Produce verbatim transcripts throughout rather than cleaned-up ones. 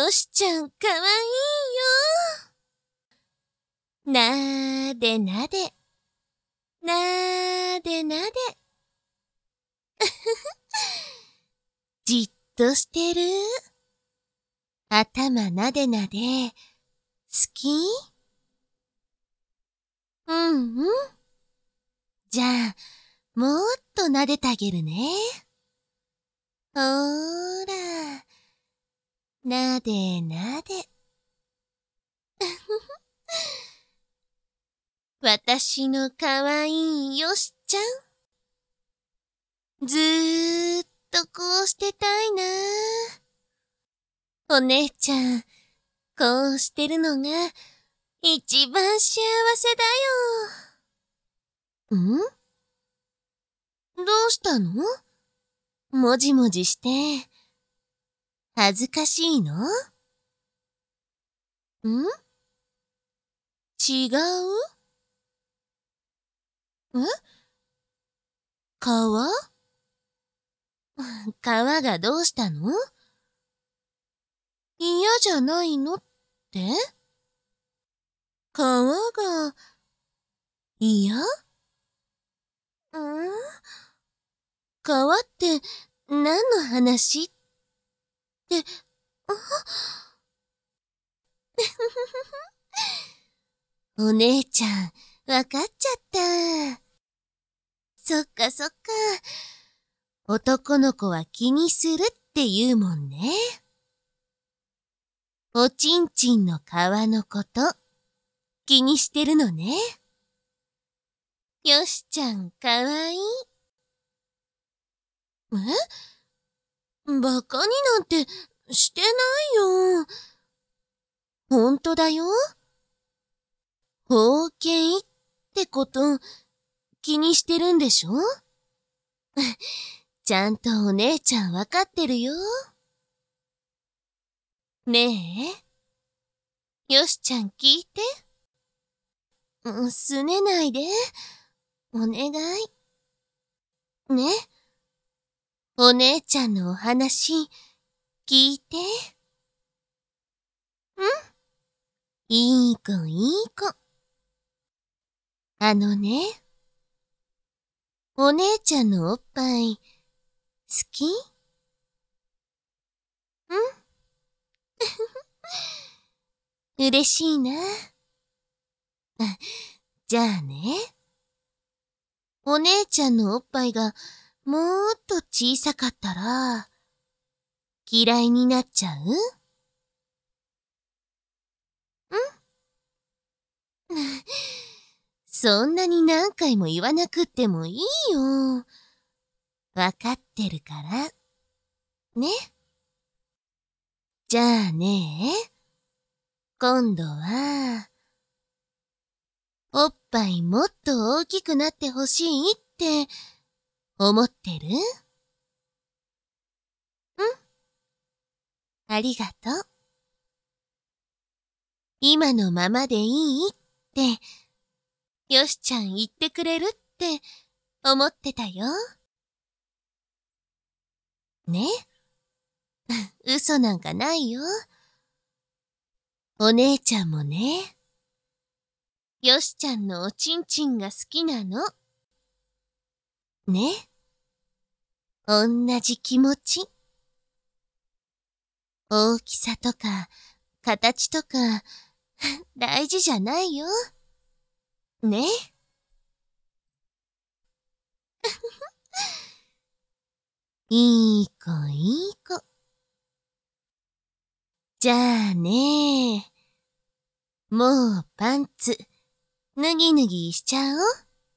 よしちゃんかわいいよ。なーでなで。なーでなで。じっとしてる。頭なでなで。好き？うんうん。じゃあ、もっとなでてあげるね。ほーら。なでなで。私のかわいいよしちゃん。ずーっとこうしてたいな。お姉ちゃん、こうしてるのが一番幸せだよ。ん？どうしたの？もじもじして。恥ずかしいの？ん？違う？え？川？川がどうしたの？嫌じゃないのって？川が嫌？うん？川って何の話って、あお姉ちゃん、わかっちゃった。そっかそっか。男の子は気にするって言うもんね。おちんちんの皮のこと、気にしてるのね。よしちゃん、かわいい。え？バカになんてしてないよ。ほんとだよ。包茎ってこと、気にしてるんでしょ？ちゃんとお姉ちゃんわかってるよ。ねえ、よしちゃん聞いて。うん、すねないで。お願い。ね。お姉ちゃんのお話、聞いて。ん？いい子いい子。あのね、お姉ちゃんのおっぱい、好き？ん？嬉しいな。あ、じゃあね、お姉ちゃんのおっぱいがもーっと小さかったら、嫌いになっちゃう？そんなに何回も言わなくってもいいよ。わかってるから。ね。じゃあね、今度は、おっぱいもっと大きくなってほしいって思ってる？ん？ありがとう。今のままでいいって、よしちゃん言ってくれるって思ってたよ。ね？嘘なんかないよ。お姉ちゃんもね、よしちゃんのおちんちんが好きなの。ね？おんなじ気持ち。大きさとか、形とか、大事じゃないよ。ね？いい子いい子。じゃあね、もうパンツ、脱ぎ脱ぎしちゃおう。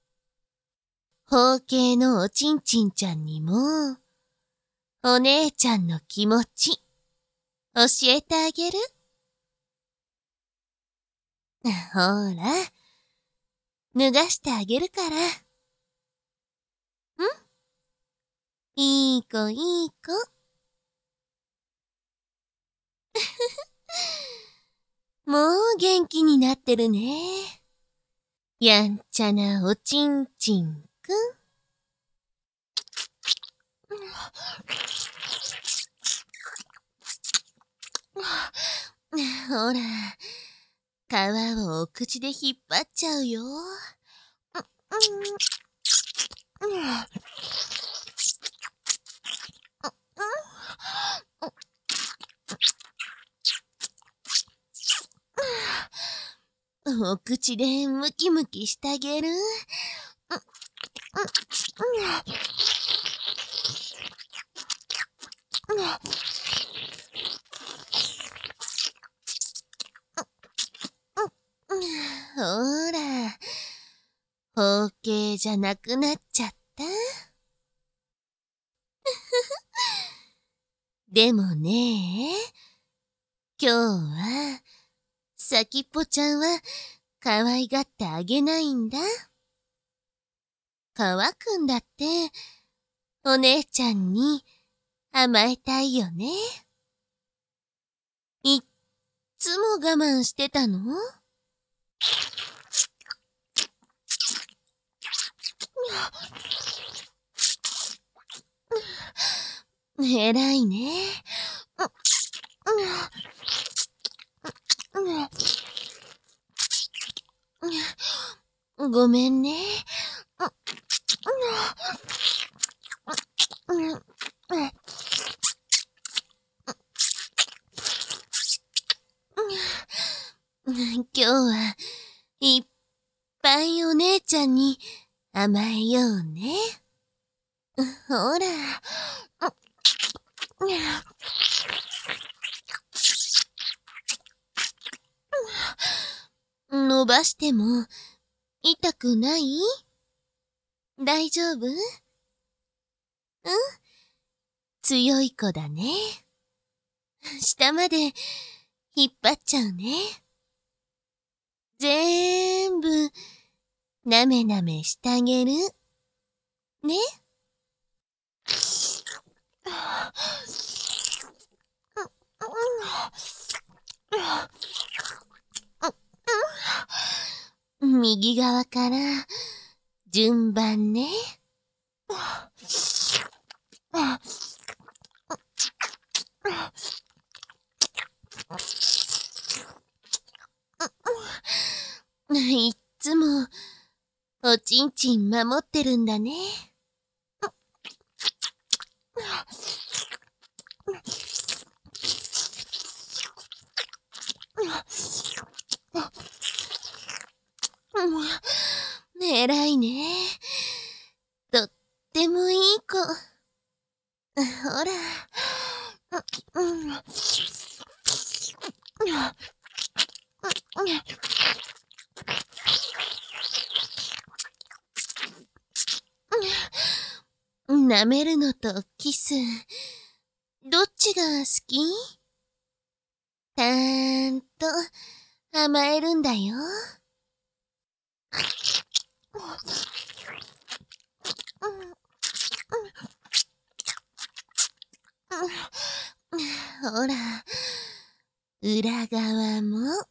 包茎のおちんちんちゃんにも、お姉ちゃんの気持ち、教えてあげる？ほら、脱がしてあげるから。ん？いい子いい子。もう元気になってるね。やんちゃなおちんちんくん。 ほら、皮をお口で引っ張っちゃうよ。お口でムキムキしてあげる。ほら、包茎じゃなくなっちゃった。でもね、今日は、先っぽちゃんは可愛がってあげないんだ。かわくんだって、お姉ちゃんに甘えたいよね。いっつも我慢してたの？えらいね。ごめんね。今日はいっぱいお姉ちゃんに甘えようね。ほら。伸ばしても痛くない？大丈夫？うん？強い子だね。下まで引っ張っちゃうね。ぜーんぶなめなめしてあげる。ね？右側から順番ね。いっつもおちんちん守ってるんだね。えらいね。とってもいい子。ほら。舐めるのとキス、どっちが好き？たーんと甘えるんだよ。ほら、裏側も。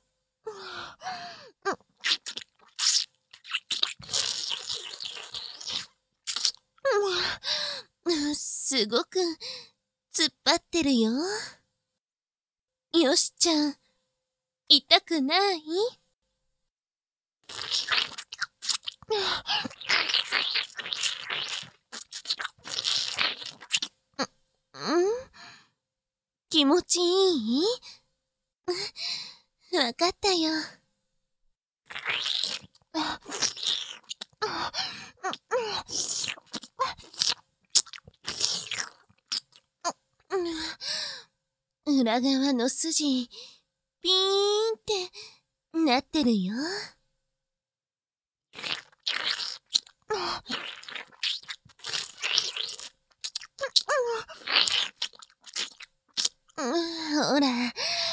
すごく突っ張ってるよ。よしちゃん、痛くない？うん？気持ちいい？わかったよ。裏側の筋、ピーンってなってるよ。ほら。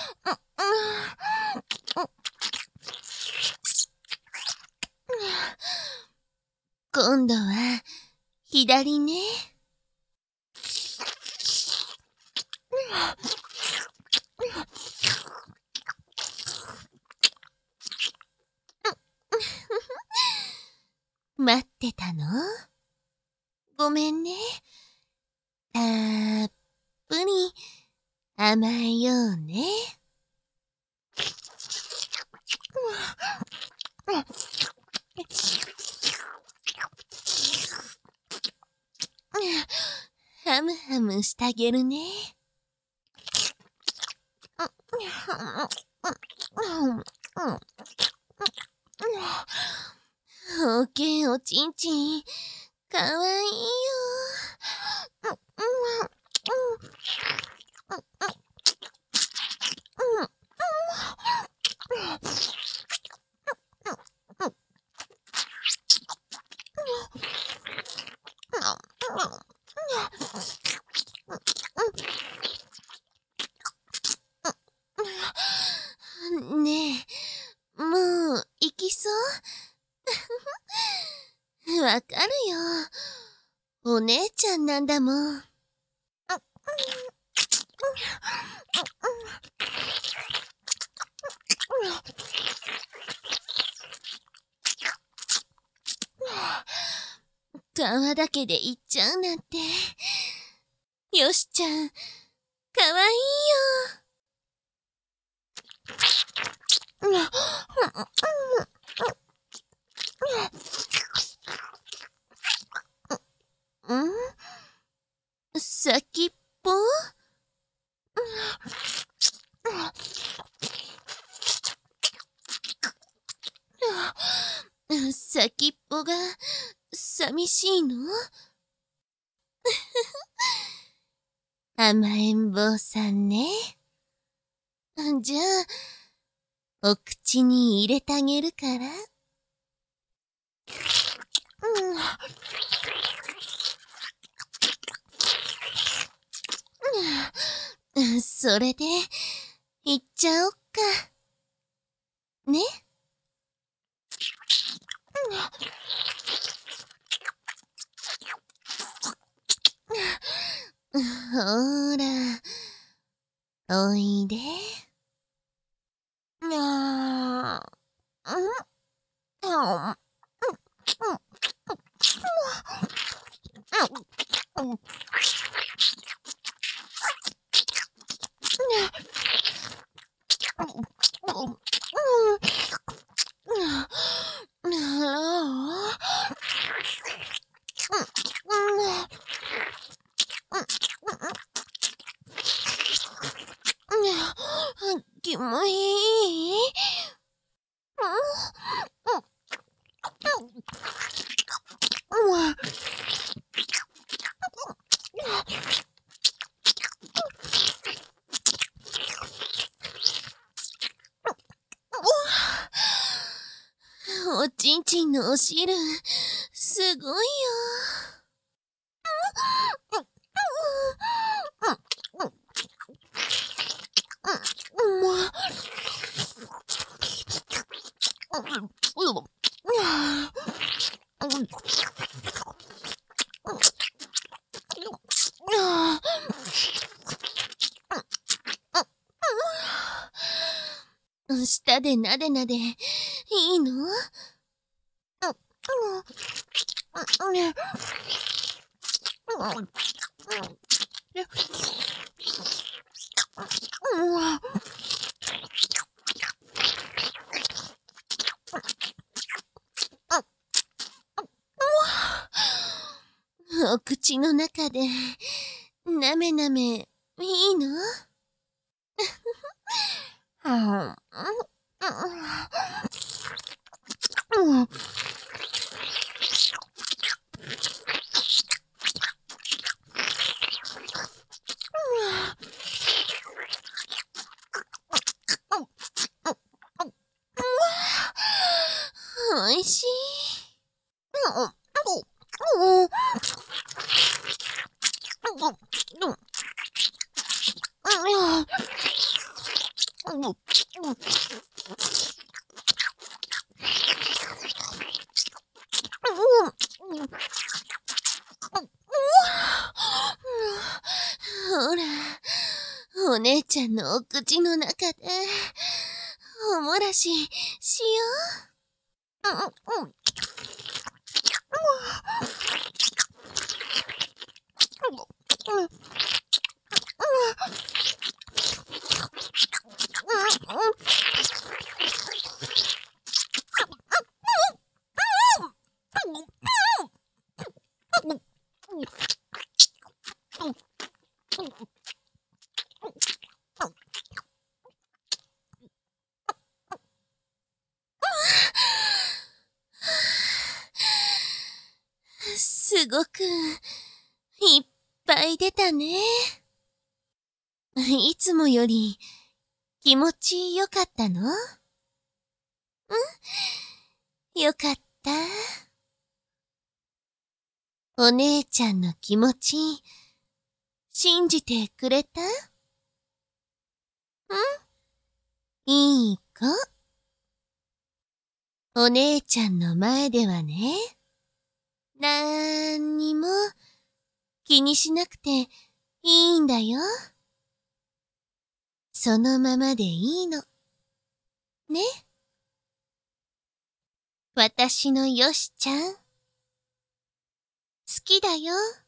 今度は左ね。待ってたの？ごめんね。たっぷり甘えようね。 してあげるね。おけんおちんちん、かわいいよ。ねえ、もう行きそう？わかるよ。お姉ちゃんなんだもん。皮だけで行っちゃうなんて。よしちゃん、かわいいよ。ん？先っぽ？先っぽが寂しいの？甘えん坊さんね。じゃあ、お口に入れてあげるから。うん、それで、いっちゃおっか。ね？ほら、おいで。にゃー。ん？キモい？おちんちんのお汁、すごいよ。舌でなでなでいいの？お口の中でなめなめいいの？おいしい。ほら、お姉ちゃんのお口の中でおもらししよう。 すごく、いっぱい出たね。いつもより、気持ちよかったの？ん？よかった。お姉ちゃんの気持ち、信じてくれた？ん？いい子。お姉ちゃんの前ではね、なーんにも気にしなくていいんだよ。そのままでいいの。ね。私のよしちゃん。好きだよ。